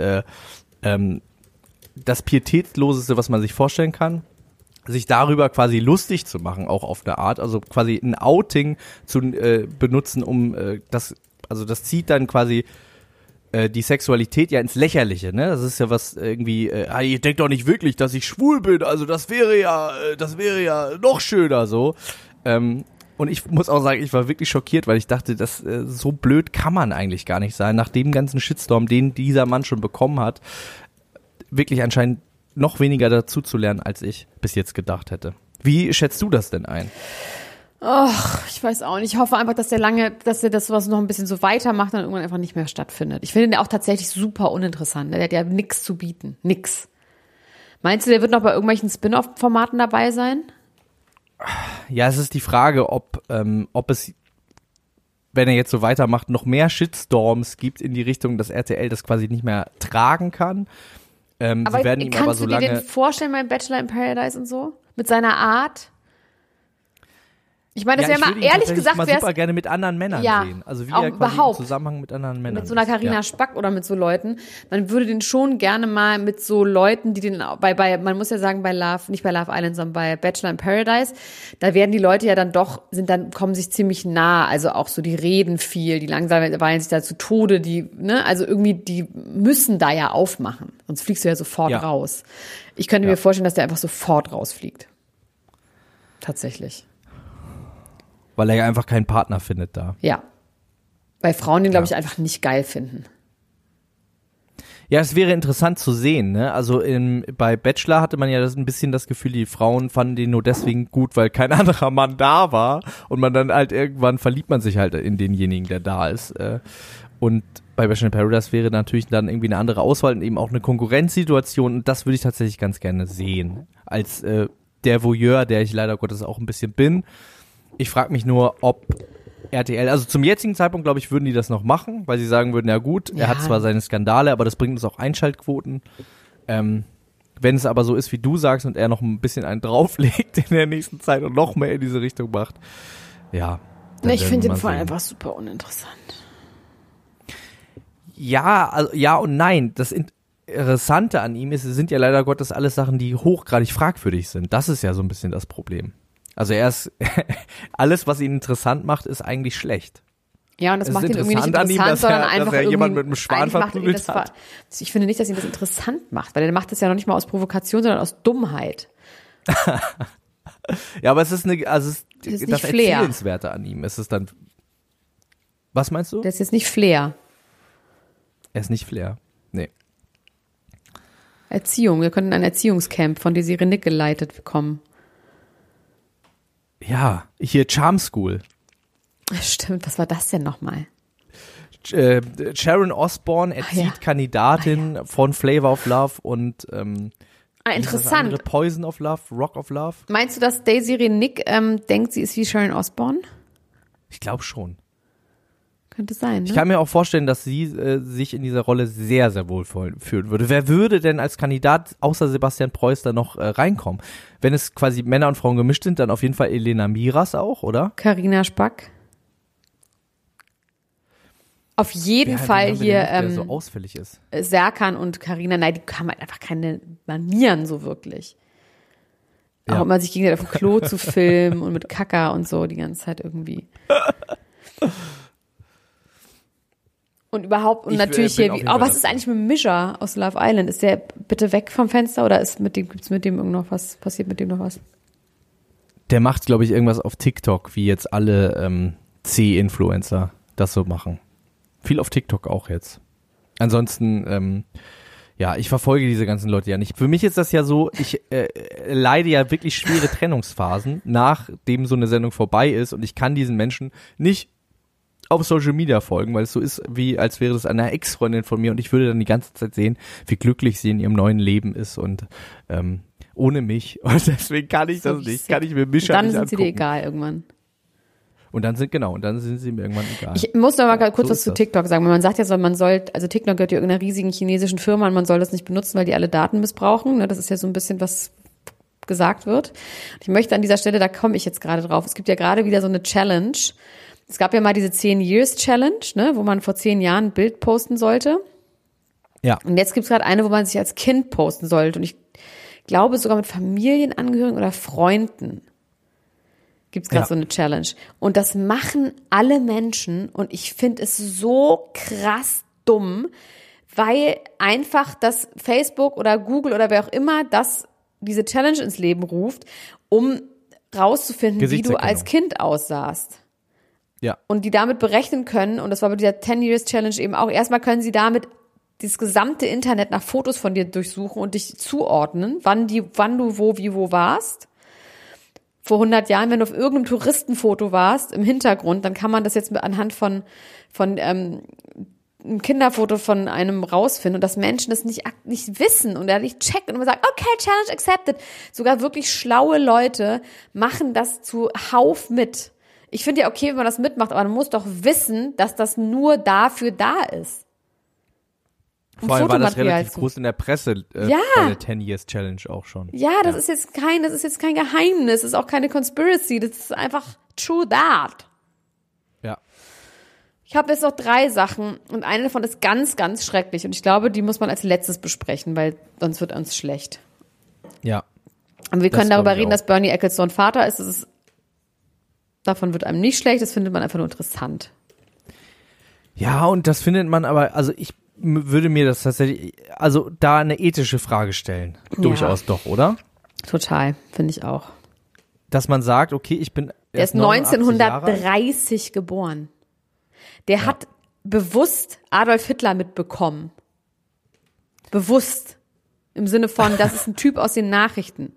das Pietätloseste, was man sich vorstellen kann. Sich darüber quasi lustig zu machen, auch auf eine Art, also quasi ein Outing zu benutzen, um das zieht dann quasi die Sexualität ja ins Lächerliche, ne? Das ist ja was irgendwie, ihr denkt doch nicht wirklich, dass ich schwul bin, also das wäre ja noch schöner so. Und ich muss auch sagen, ich war wirklich schockiert, weil ich dachte, so blöd kann man eigentlich gar nicht sein, nach dem ganzen Shitstorm, den dieser Mann schon bekommen hat, wirklich anscheinend noch weniger dazu zu lernen, als ich bis jetzt gedacht hätte. Wie schätzt du das denn ein? Ach, ich weiß auch nicht. Ich hoffe einfach, dass er das sowas noch ein bisschen so weitermacht und irgendwann einfach nicht mehr stattfindet. Ich finde den auch tatsächlich super uninteressant. Der hat ja nichts zu bieten. Nix. Meinst du, der wird noch bei irgendwelchen Spin-off-Formaten dabei sein? Ja, es ist die Frage, ob es, wenn er jetzt so weitermacht, noch mehr Shitstorms gibt in die Richtung, dass RTL das quasi nicht mehr tragen kann. Aber sie werden ihm kannst aber so du dir lange den vorstellen beim Bachelor in Paradise und so? Mit seiner Art? Ich meine, das wäre mal ehrlich gesagt, wäre super gerne mit anderen Männern sehen. Also wie er quasi im Zusammenhang mit anderen Männern mit so einer Carina Spack oder mit so Leuten. Man würde den schon gerne mal mit so Leuten, die den bei man muss ja sagen, nicht bei Love Island, sondern bei Bachelor in Paradise, da werden die Leute ja dann doch, kommen sich ziemlich nah, also auch so, die reden viel, die langsam weilen sich da zu Tode, also irgendwie, die müssen da ja aufmachen. Sonst fliegst du ja sofort raus. Ich könnte mir vorstellen, dass der einfach sofort rausfliegt. Tatsächlich. Weil er ja einfach keinen Partner findet da. Ja. Weil Frauen den, glaube ich, einfach nicht geil finden. Ja, es wäre interessant zu sehen, ne? Also bei Bachelor hatte man ja ein bisschen das Gefühl, die Frauen fanden den nur deswegen gut, weil kein anderer Mann da war. Und man dann halt irgendwann verliebt man sich halt in denjenigen, der da ist. Und bei Bachelor in Paradise wäre natürlich dann irgendwie eine andere Auswahl und eben auch eine Konkurrenzsituation. Und das würde ich tatsächlich ganz gerne sehen. Als der Voyeur, der ich leider Gottes auch ein bisschen bin. Ich frage mich nur, ob RTL, also zum jetzigen Zeitpunkt, glaube ich, würden die das noch machen, weil sie sagen würden, ja gut, er hat zwar seine Skandale, aber das bringt uns auch Einschaltquoten. Wenn es aber so ist, wie du sagst und er noch ein bisschen einen drauflegt in der nächsten Zeit und noch mehr in diese Richtung macht, ja. Ich finde den Fall einfach super uninteressant. Ja, also ja und nein. Das Interessante an ihm sind ja leider Gottes alles Sachen, die hochgradig fragwürdig sind. Das ist ja so ein bisschen das Problem. Also alles, was ihn interessant macht, ist eigentlich schlecht. Ja, und das macht ihn irgendwie nicht interessant, sondern einfach dass er jemand mit einem Schwan verprügelt hat. Ich finde nicht, dass ihn das interessant macht, weil er macht das ja noch nicht mal aus Provokation, sondern aus Dummheit. Ja, aber es ist das Erzählenswerte an ihm. Es ist dann, was meinst du? Der ist jetzt nicht Flair. Er ist nicht Flair, nee. Erziehung, wir könnten ein Erziehungscamp von Desiree Nick geleitet bekommen. Ja, hier Charm School. Stimmt, was war das denn nochmal? Sharon Osbourne erzieht Kandidatin von Flavor of Love und interessant. Poison of Love, Rock of Love. Meinst du, dass Desiree Nick denkt, sie ist wie Sharon Osbourne? Ich glaube schon. Könnte sein, ne? Ich kann mir auch vorstellen, dass sie sich in dieser Rolle sehr, sehr wohl fühlen würde. Wer würde denn als Kandidat außer Sebastian Preuß da noch reinkommen? Wenn es quasi Männer und Frauen gemischt sind, dann auf jeden Fall Elena Miras auch, oder? Carina Spack. Auf jeden Fall hier der so ausfällig ist. Serkan und Carina, nein, die haben halt einfach keine Manieren so wirklich. Auch immer sich gegenseitig auf dem Klo zu filmen und mit Kaka und so die ganze Zeit irgendwie. Und überhaupt, und natürlich hier, was ist eigentlich mit Mischa aus Love Island? Ist der bitte weg vom Fenster oder gibt's mit dem noch was, passiert mit dem noch was? Der macht, glaube ich, irgendwas auf TikTok, wie jetzt alle C-Influencer das so machen. Viel auf TikTok auch jetzt. Ansonsten, Ja, ich verfolge diese ganzen Leute ja nicht. Für mich ist das ja so, ich leide ja wirklich schwere Trennungsphasen, nachdem so eine Sendung vorbei ist und ich kann diesen Menschen nicht auf Social Media folgen, weil es so ist, wie als wäre das eine Ex-Freundin von mir und ich würde dann die ganze Zeit sehen, wie glücklich sie in ihrem neuen Leben ist und ohne mich. Und deswegen kann ich das nicht, kann ich mir Mischa nicht angucken. Dann sind sie dir egal irgendwann. Und dann sind sie mir irgendwann egal. Ich muss noch mal kurz was zu TikTok sagen. Man sagt ja so, also TikTok gehört ja irgendeiner riesigen chinesischen Firma und man soll das nicht benutzen, weil die alle Daten missbrauchen. Das ist ja so ein bisschen, was gesagt wird. Ich möchte an dieser Stelle, da komme ich jetzt gerade drauf. Es gibt ja gerade wieder so eine Challenge. Es gab ja mal diese 10 Years Challenge, ne, wo man vor 10 Jahren ein Bild posten sollte. Ja. Und jetzt gibt es gerade eine, wo man sich als Kind posten sollte. Und ich glaube sogar mit Familienangehörigen oder Freunden gibt's gerade so eine Challenge. Und das machen alle Menschen und ich finde es so krass dumm, weil einfach das Facebook oder Google oder wer auch immer diese Challenge ins Leben ruft, um rauszufinden, wie du als Kind aussahst. Ja. Und die damit berechnen können, und das war bei dieser 10 Years Challenge eben auch, erstmal können sie damit das gesamte Internet nach Fotos von dir durchsuchen und dich zuordnen, wann du wo warst. Vor 100 Jahren, wenn du auf irgendeinem Touristenfoto warst, im Hintergrund, dann kann man das jetzt anhand von einem Kinderfoto von einem rausfinden und dass Menschen das nicht wissen und nicht checken und man sagt, okay, Challenge accepted. Sogar wirklich schlaue Leute machen das zuhauf mit. Ich finde ja okay, wenn man das mitmacht, aber man muss doch wissen, dass das nur dafür da ist. Vor allem war das relativ groß in der Presse bei der 10 Years Challenge auch schon. Ja, das ist jetzt kein Geheimnis, das ist auch keine Conspiracy, das ist einfach true that. Ja. Ich habe jetzt noch 3 Sachen und eine davon ist ganz, ganz schrecklich und ich glaube, die muss man als letztes besprechen, weil sonst wird uns schlecht. Ja. Und wir können darüber reden, dass Bernie Ecclestone Vater ist. Davon wird einem nicht schlecht, das findet man einfach nur interessant. Ja, und das findet man aber, also ich würde mir das tatsächlich, also da eine ethische Frage stellen. Durchaus doch, oder? Total, finde ich auch. Dass man sagt, okay, er ist 1930 geboren. Der hat bewusst Adolf Hitler mitbekommen. Bewusst. Im Sinne von, das ist ein Typ aus den Nachrichten.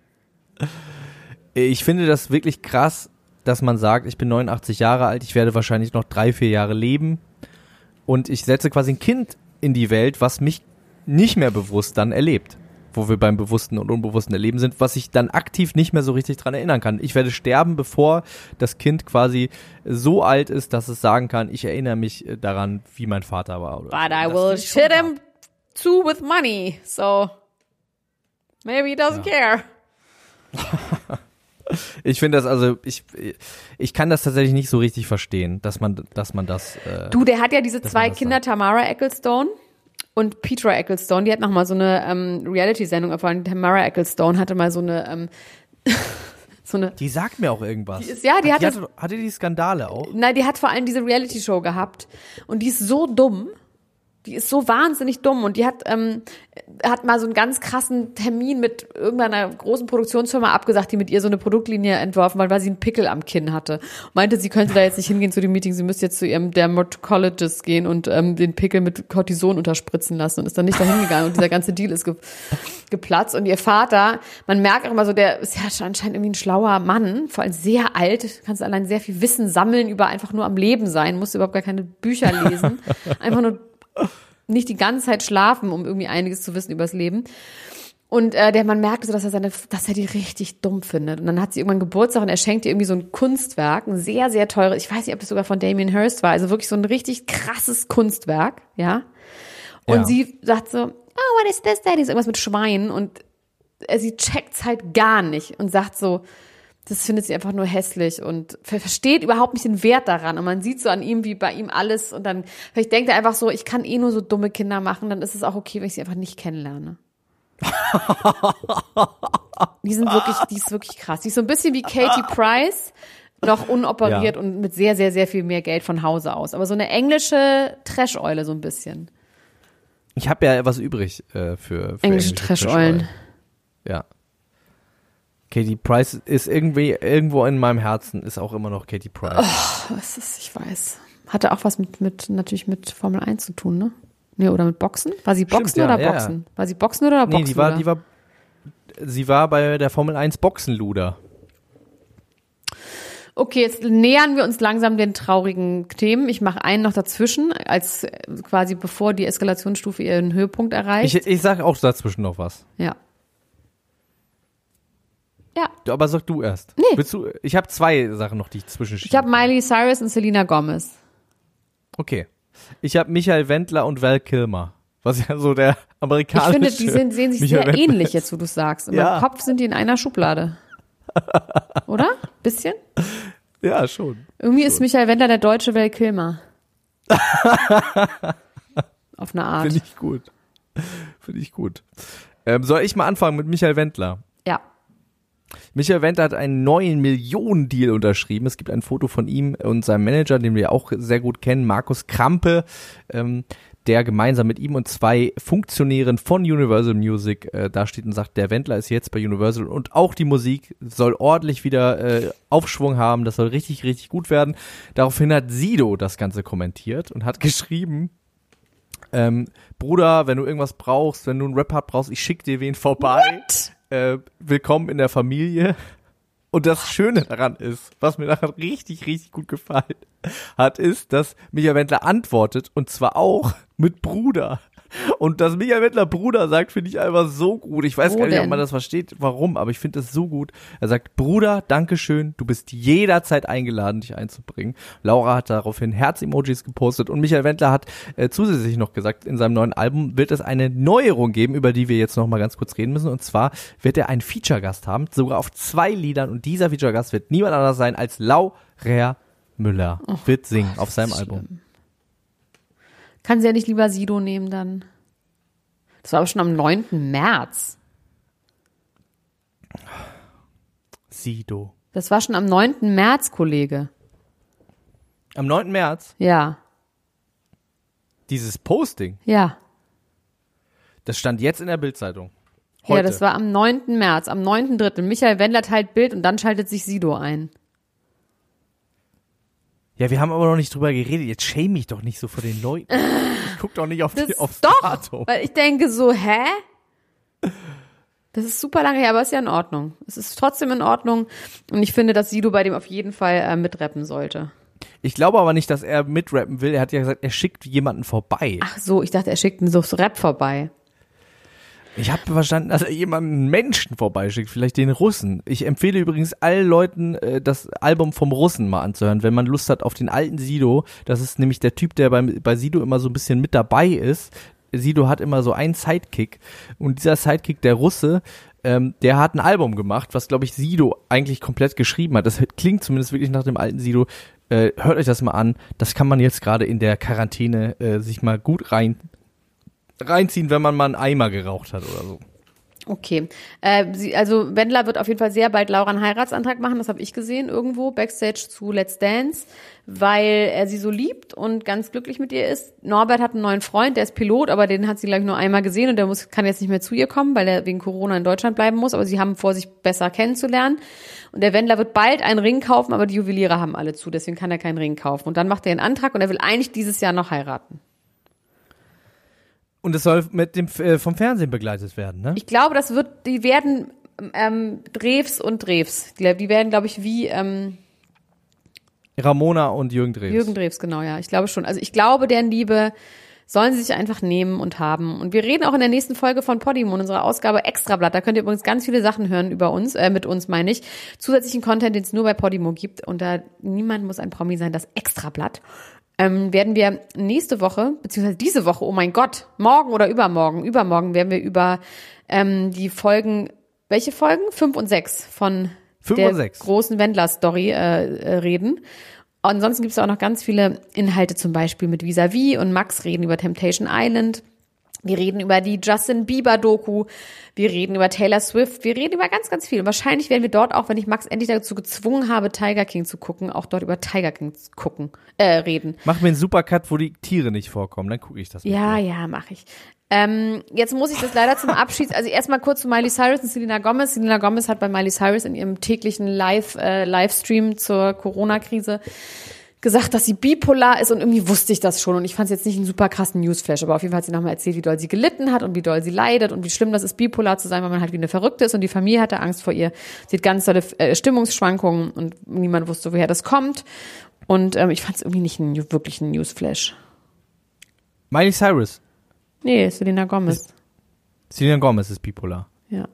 Ich finde das wirklich krass, dass man sagt, ich bin 89 Jahre alt, ich werde wahrscheinlich noch 3-4 Jahre leben. Und ich setze quasi ein Kind in die Welt, was mich nicht mehr bewusst dann erlebt. Wo wir beim bewussten und unbewussten Erleben sind, was ich dann aktiv nicht mehr so richtig dran erinnern kann. Ich werde sterben, bevor das Kind quasi so alt ist, dass es sagen kann, ich erinnere mich daran, wie mein Vater war. Oder But I will shit him too with money, so maybe he doesn't care. Ich finde das, also ich kann das tatsächlich nicht so richtig verstehen, dass man das der hat ja diese 2 Kinder, Tamara Ecclestone und Petra Ecclestone, die hat nochmal so eine Reality-Sendung erfahren. Tamara Ecclestone hatte mal so eine Die sagt mir auch irgendwas. Hatte die Skandale auch? Nein, die hat vor allem diese Reality-Show gehabt und die ist so dumm. Die ist so wahnsinnig dumm und die hat mal so einen ganz krassen Termin mit irgendeiner großen Produktionsfirma abgesagt, die mit ihr so eine Produktlinie entworfen hat, weil sie einen Pickel am Kinn hatte. Meinte, sie könnte da jetzt nicht hingehen zu dem Meeting, sie müsste jetzt zu ihrem Dermatologist gehen und den Pickel mit Cortison unterspritzen lassen und ist dann nicht dahin gegangen und dieser ganze Deal ist geplatzt und ihr Vater, man merkt auch immer so, der ist ja anscheinend irgendwie ein schlauer Mann, vor allem sehr alt, kannst allein sehr viel Wissen sammeln über einfach nur am Leben sein, musst überhaupt gar keine Bücher lesen, einfach nur nicht die ganze Zeit schlafen, um irgendwie einiges zu wissen über das Leben. Und man merkt so, dass er die richtig dumm findet. Und dann hat sie irgendwann Geburtstag und er schenkt ihr irgendwie so ein Kunstwerk, ein sehr, sehr teures, ich weiß nicht, ob das sogar von Damien Hirst war, also wirklich so ein richtig krasses Kunstwerk, ja. Und sie sagt so, oh, what is this, Daddy? Ist irgendwas mit Schweinen. Und sie checkt's halt gar nicht und sagt so, das findet sie einfach nur hässlich und versteht überhaupt nicht den Wert daran. Und man sieht so an ihm, wie bei ihm alles. Und dann, vielleicht denkt er einfach so, ich kann nur so dumme Kinder machen, dann ist es auch okay, wenn ich sie einfach nicht kennenlerne. Die ist wirklich krass. Die ist so ein bisschen wie Katie Price, noch unoperiert und mit sehr, sehr, sehr viel mehr Geld von Hause aus. Aber so eine englische Trash-Eule so ein bisschen. Ich habe ja was übrig für englische Trash-Eulen. Ja. Katie Price ist irgendwo in meinem Herzen, ist auch immer noch Katie Price. Ich weiß. Hatte auch was natürlich mit Formel 1 zu tun, ne? Nee, oder mit Boxen? War sie Boxen Stimmt, oder ja, Boxen? ja. War sie Boxen oder Boxen? Nee, sie war bei der Formel 1 Boxenluder. Okay, jetzt nähern wir uns langsam den traurigen Themen. Ich mache einen noch dazwischen, als quasi bevor die Eskalationsstufe ihren Höhepunkt erreicht. Ich sag auch dazwischen noch was. Ja. Ja. Aber sag du erst. Nee. Ich habe 2 Sachen noch, die ich zwischenschiebe. Ich habe Miley Cyrus und Selena Gomez. Okay. Ich habe Michael Wendler und Val Kilmer. Was ja so der amerikanische... Ich finde, die sehen sich Michael sehr Wendler ähnlich, ist. jetzt wo du sagst. In Ja. meinem Kopf sind die in einer Schublade. Oder? Bisschen? Ja, schon. Irgendwie ist Michael Wendler der deutsche Val Kilmer. Auf eine Art. Finde ich gut. Soll ich mal anfangen mit Michael Wendler? Ja. Michael Wendler hat einen neuen Millionen-Deal unterschrieben. Es gibt ein Foto von ihm und seinem Manager, den wir auch sehr gut kennen, Markus Krampe, der gemeinsam mit ihm und 2 Funktionären von Universal Music da steht und sagt, der Wendler ist jetzt bei Universal und auch die Musik soll ordentlich wieder Aufschwung haben, das soll richtig, richtig gut werden. Daraufhin hat Sido das Ganze kommentiert und hat geschrieben, Bruder, wenn du irgendwas brauchst, wenn du einen Rap-Part brauchst, ich schick dir wen vorbei. Willkommen in der Familie. Und das Schöne daran ist, was mir daran richtig, richtig gut gefallen hat, ist, dass Michael Wendler antwortet und zwar auch mit Bruder. Und dass Michael Wendler Bruder sagt, finde ich einfach so gut. Ich weiß gar nicht, ob man das versteht, warum, aber ich finde das so gut. Er sagt, Bruder, Dankeschön, du bist jederzeit eingeladen, dich einzubringen. Laura hat daraufhin Herz-Emojis gepostet und Michael Wendler hat zusätzlich noch gesagt, in seinem neuen Album wird es eine Neuerung geben, über die wir jetzt noch mal ganz kurz reden müssen. Und zwar wird er einen Feature-Gast haben, sogar auf 2 Liedern. Und dieser Feature-Gast wird niemand anders sein als Laura Müller. Wird singen auf seinem Album. Kann sie ja nicht lieber Sido nehmen dann? Das war aber schon am 9. März. Sido. Das war schon am 9. März, Kollege. Am 9. März, Ja, dieses Posting, ja. das stand jetzt in der Bild-Zeitung. Heute. Ja, das war am 9. März, am 9.3. Michael Wendler teilt Bild und dann schaltet sich Sido ein. Ja, wir haben aber noch nicht drüber geredet. Jetzt schäme mich doch nicht so vor den Leuten. Ich guck doch nicht aufs Doch, Datum. weil ich denke so, hä? Das ist super lange her, aber ist ja in Ordnung. Es ist trotzdem in Ordnung und ich finde, dass Sido bei dem auf jeden Fall mitrappen sollte. Ich glaube aber nicht, dass er mitrappen will. Er hat ja gesagt, er schickt jemanden vorbei. Ach so, ich dachte, er schickt einen so Rap vorbei. Ich habe verstanden, dass er jemanden Menschen vorbeischickt, vielleicht den Russen. Ich empfehle übrigens allen Leuten, das Album vom Russen mal anzuhören, wenn man Lust hat auf den alten Sido. Das ist nämlich der Typ, der bei Sido immer so ein bisschen mit dabei ist. Sido hat immer so einen Sidekick und dieser Sidekick, der Russe, der hat ein Album gemacht, was, glaube ich, Sido eigentlich komplett geschrieben hat. Das klingt zumindest wirklich nach dem alten Sido. Hört euch das mal an. Das kann man jetzt gerade in der Quarantäne sich mal gut reinziehen, wenn man mal einen Eimer geraucht hat oder so. Okay, also Wendler wird auf jeden Fall sehr bald Laura einen Heiratsantrag machen, das habe ich gesehen irgendwo, Backstage zu Let's Dance, weil er sie so liebt und ganz glücklich mit ihr ist. Norbert hat einen neuen Freund, der ist Pilot, aber den hat sie, glaube ich, nur einmal gesehen und der kann jetzt nicht mehr zu ihr kommen, weil er wegen Corona in Deutschland bleiben muss, aber sie haben vor, sich besser kennenzulernen. Und der Wendler wird bald einen Ring kaufen, aber die Juweliere haben alle zu, deswegen kann er keinen Ring kaufen. Und dann macht er einen Antrag und er will eigentlich dieses Jahr noch heiraten. Und es soll mit dem vom Fernsehen begleitet werden, ne? Ich glaube, die werden Drews und Drews. Die werden, glaube ich, wie Ramona und Jürgen Drews. Jürgen Drews, genau, ja. Ich glaube schon. Also ich glaube, deren Liebe sollen sie sich einfach nehmen und haben. Und wir reden auch in der nächsten Folge von Podimo, in unserer Ausgabe Extrablatt. Da könnt ihr übrigens ganz viele Sachen hören über uns, mit uns meine ich. Zusätzlichen Content, den es nur bei Podimo gibt. Und da niemand muss ein Promi sein, das Extrablatt. Werden wir nächste Woche, beziehungsweise diese Woche, oh mein Gott, morgen oder übermorgen werden wir über die Folgen, welche Folgen? 5 und 6 von 5 der und 6. großen Wendler-Story reden. Ansonsten gibt es auch noch ganz viele Inhalte, zum Beispiel mit Vis-a-vis und Max reden über Temptation Island. Wir reden über die Justin Bieber-Doku, wir reden über Taylor Swift, wir reden über ganz, ganz viel. Und wahrscheinlich werden wir dort auch, wenn ich Max endlich dazu gezwungen habe, Tiger King zu gucken, auch dort über Tiger King reden. Mach mir einen Supercut, wo die Tiere nicht vorkommen, dann gucke ich das mal. Ja, mache ich. Jetzt muss ich das leider zum Abschied, also erstmal kurz zu Miley Cyrus und Selena Gomez. Selena Gomez hat bei Miley Cyrus in ihrem täglichen Livestream zur Corona-Krise gesagt, dass sie bipolar ist und irgendwie wusste ich das schon und ich fand es jetzt nicht einen super krassen Newsflash, aber auf jeden Fall hat sie nochmal erzählt, wie doll sie gelitten hat und wie doll sie leidet und wie schlimm das ist, bipolar zu sein, weil man halt wie eine Verrückte ist und die Familie hatte Angst vor ihr. Sie hat ganz tolle Stimmungsschwankungen und niemand wusste, woher das kommt und ich fand es irgendwie nicht wirklich ein Newsflash. Miley Cyrus. Nee, Selena Gomez. Selena Gomez ist bipolar. Ja.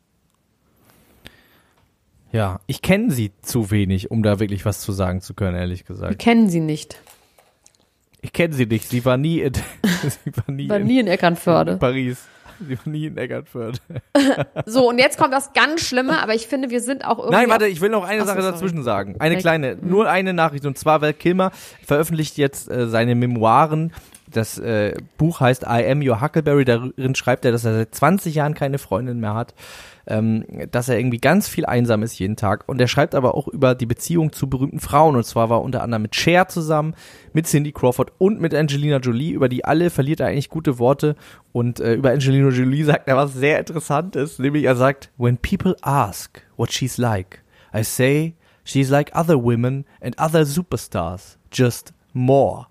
Ja, ich kenne sie zu wenig, um da wirklich was zu sagen zu können, ehrlich Wir gesagt. kennen sie nicht. Ich kenne sie nicht. Sie war nie in, War nie in Eckernförde. Paris. Sie war nie in Eckernförde. So, und jetzt kommt das ganz Schlimme, aber ich finde, wir sind auch irgendwie... Nein, warte, ich will noch eine Ach so, Sache sorry. dazwischen sagen. Eine Okay. kleine, nur eine Nachricht. Und zwar, Val Kilmer veröffentlicht jetzt seine Memoiren. Das Buch heißt I Am Your Huckleberry. Darin schreibt er, dass er seit 20 Jahren keine Freundin mehr hat. Dass er irgendwie ganz viel einsam ist jeden Tag. Und er schreibt aber auch über die Beziehung zu berühmten Frauen. Und zwar war er unter anderem mit Cher zusammen, mit Cindy Crawford und mit Angelina Jolie. Über die alle verliert er eigentlich gute Worte. Und über Angelina Jolie sagt er was sehr Interessantes. Nämlich er sagt, when people ask what she's like, I say she's like other women and other superstars. Just more.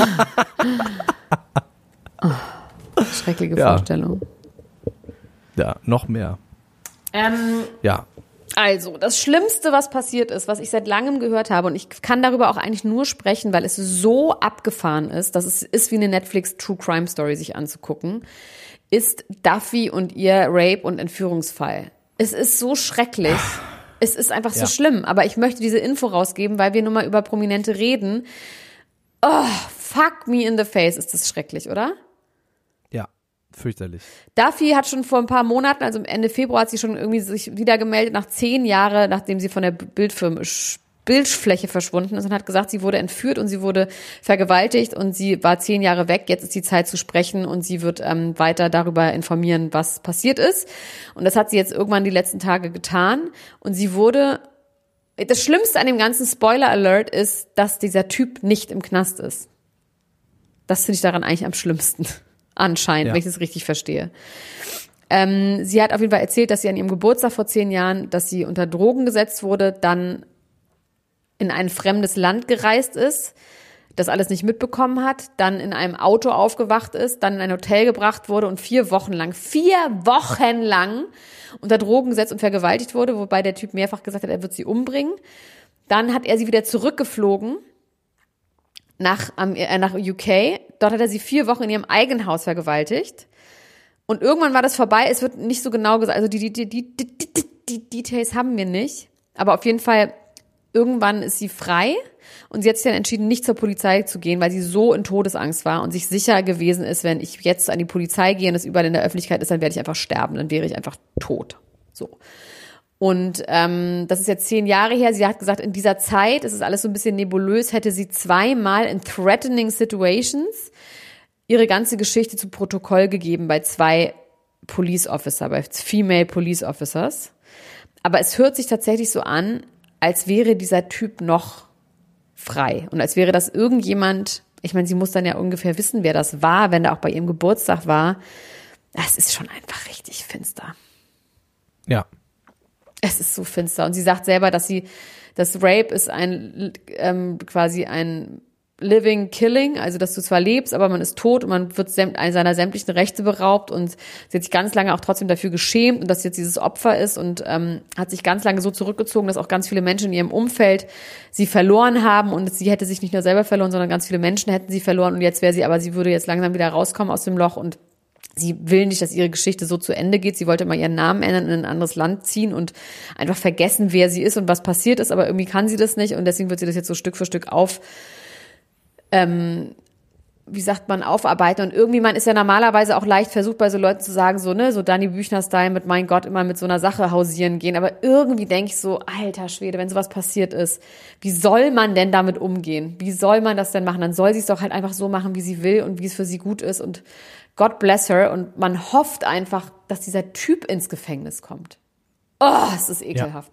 Schreckliche Ja. Vorstellung. Ja, noch mehr. Ja. Also, das Schlimmste, was passiert ist, was ich seit langem gehört habe, und ich kann darüber auch eigentlich nur sprechen, weil es so abgefahren ist, dass es ist wie eine Netflix True Crime Story sich anzugucken, ist Duffy und ihr Rape- und Entführungsfall. Es ist so schrecklich. Es ist einfach so schlimm. Aber ich möchte diese Info rausgeben, weil wir nun mal über Prominente reden. Oh, fuck me in the face. Ist das schrecklich, oder? Ja. Fürchterlich. Duffy hat schon vor ein paar Monaten, also Ende Februar, hat sie schon irgendwie sich wieder gemeldet, nach 10 Jahren, nachdem sie von der Bildfläche verschwunden ist und hat gesagt, sie wurde entführt und sie wurde vergewaltigt und sie war 10 Jahre weg. Jetzt ist die Zeit zu sprechen und sie wird weiter darüber informieren, was passiert ist. Und das hat sie jetzt irgendwann die letzten Tage getan. Und sie wurde, das Schlimmste an dem ganzen Spoiler-Alert ist, dass dieser Typ nicht im Knast ist. Das finde ich daran eigentlich am schlimmsten. Anscheinend, wenn ich das richtig verstehe. Sie hat auf jeden Fall erzählt, dass sie an ihrem Geburtstag vor 10 Jahren, dass sie unter Drogen gesetzt wurde, dann in ein fremdes Land gereist ist, das alles nicht mitbekommen hat, dann in einem Auto aufgewacht ist, dann in ein Hotel gebracht wurde und 4 Wochen lang unter Drogen gesetzt und vergewaltigt wurde, wobei der Typ mehrfach gesagt hat, er wird sie umbringen. Dann hat er sie wieder zurückgeflogen nach UK. Dort hat er sie 4 Wochen in ihrem eigenen Haus vergewaltigt. Und irgendwann war das vorbei. Es wird nicht so genau gesagt. Also die Details haben wir nicht. Aber auf jeden Fall, irgendwann ist sie frei. Und sie hat sich dann entschieden, nicht zur Polizei zu gehen, weil sie so in Todesangst war und sich sicher gewesen ist, wenn ich jetzt an die Polizei gehe und es überall in der Öffentlichkeit ist, dann werde ich einfach sterben. Dann wäre ich einfach tot. So. Und das ist jetzt 10 Jahre her. Sie hat gesagt, in dieser Zeit, es ist alles so ein bisschen nebulös, hätte sie 2-mal in threatening situations ihre ganze Geschichte zu Protokoll gegeben bei 2 Police Officer, bei Female Police Officers. Aber es hört sich tatsächlich so an, als wäre dieser Typ noch frei. Und als wäre das irgendjemand, ich meine, sie muss dann ja ungefähr wissen, wer das war, wenn er auch bei ihrem Geburtstag war. Das ist schon einfach richtig finster. Ja. Es ist so finster. Und sie sagt selber, dass Rape ist quasi ein Living Killing, also dass du zwar lebst, aber man ist tot und man wird seiner sämtlichen Rechte beraubt und sie hat sich ganz lange auch trotzdem dafür geschämt und dass jetzt dieses Opfer ist und hat sich ganz lange so zurückgezogen, dass auch ganz viele Menschen in ihrem Umfeld sie verloren haben und sie hätte sich nicht nur selber verloren, sondern ganz viele Menschen hätten sie verloren und jetzt sie würde jetzt langsam wieder rauskommen aus dem Loch und sie will nicht, dass ihre Geschichte so zu Ende geht. Sie wollte mal ihren Namen ändern, in ein anderes Land ziehen und einfach vergessen, wer sie ist und was passiert ist. Aber irgendwie kann sie das nicht und deswegen wird sie das jetzt so Stück für Stück aufarbeiten. Und irgendwie, man ist ja normalerweise auch leicht versucht, bei so Leuten zu sagen, so Dani Büchner-Style mit, mein Gott, immer mit so einer Sache hausieren gehen. Aber irgendwie denke ich so, alter Schwede, wenn sowas passiert ist, wie soll man denn damit umgehen? Wie soll man das denn machen? Dann soll sie es doch halt einfach so machen, wie sie will und wie es für sie gut ist und God bless her. Und man hofft einfach, dass dieser Typ ins Gefängnis kommt. Oh, es ist ekelhaft.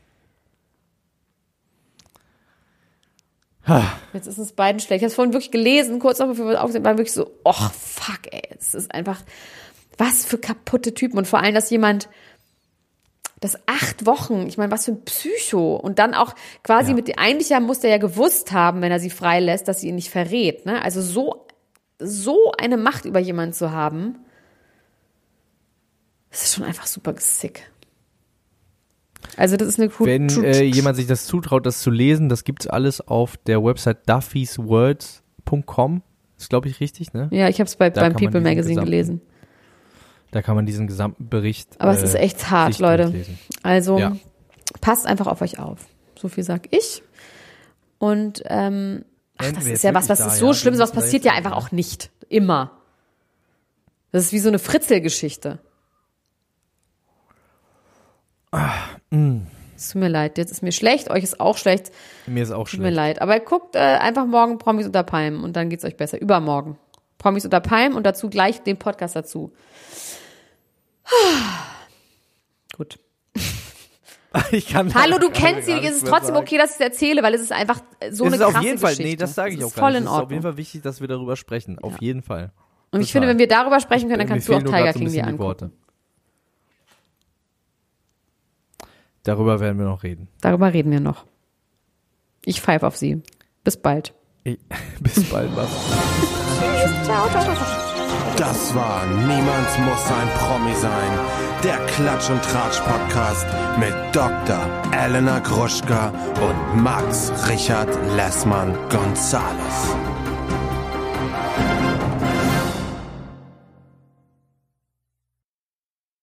Ja. Jetzt ist es beiden schlecht. Ich habe es vorhin wirklich gelesen, kurz noch bevor wir aufsehen, war wirklich so, oh fuck, ey. Es ist einfach, was für kaputte Typen. Und vor allem, dass jemand Das 8 Wochen. Ich meine, was für ein Psycho. Und dann auch quasi eigentlich muss er ja gewusst haben, wenn er sie freilässt, dass sie ihn nicht verrät. Ne? Also so eine Macht über jemanden zu haben, das ist schon einfach super sick. Also das ist eine coole. Wenn jemand sich das zutraut, das zu lesen, das gibt's alles auf der Website duffyswords.com. Ist, glaube ich, richtig, ne? Ja, ich habe es beim People Magazine gelesen. Da kann man diesen gesamten Bericht Aber es ist echt hart, Leute. Lesen. Also passt einfach auf euch auf. So viel sag ich. Und das ist ja was ist so schlimm, sowas passiert ja einfach auch nicht. Immer. Das ist wie so eine Fritzel-Geschichte. Es tut mir leid, jetzt ist mir schlecht, euch ist auch schlecht. Mir ist auch schlecht. Tut mir leid, aber guckt einfach morgen Promis unter Palmen und dann geht's euch besser. Übermorgen. Promis unter Palmen und dazu gleich den Podcast dazu. Gut. Hallo, du kennst sie, ist es trotzdem okay, dass ich es erzähle, weil es ist einfach so eine krasse auf jeden Fall, Geschichte. nee, das sage ich auch voll gar nicht. in Es ist Ordnung. auf jeden Fall wichtig, dass wir darüber sprechen. Auf jeden Fall. Und ich finde, wenn wir darüber sprechen können, dann kannst du auch Tiger King dir angucken. Worte. Darüber werden wir noch reden. Darüber reden wir noch. Ich pfeife auf sie. Bis bald. Bis bald, was? Ciao, ciao, ciao. Das war Niemand muss ein Promi sein. Der Klatsch- und Tratsch-Podcast mit Dr. Elena Gruschka und Max Richard Lessmann Gonzales.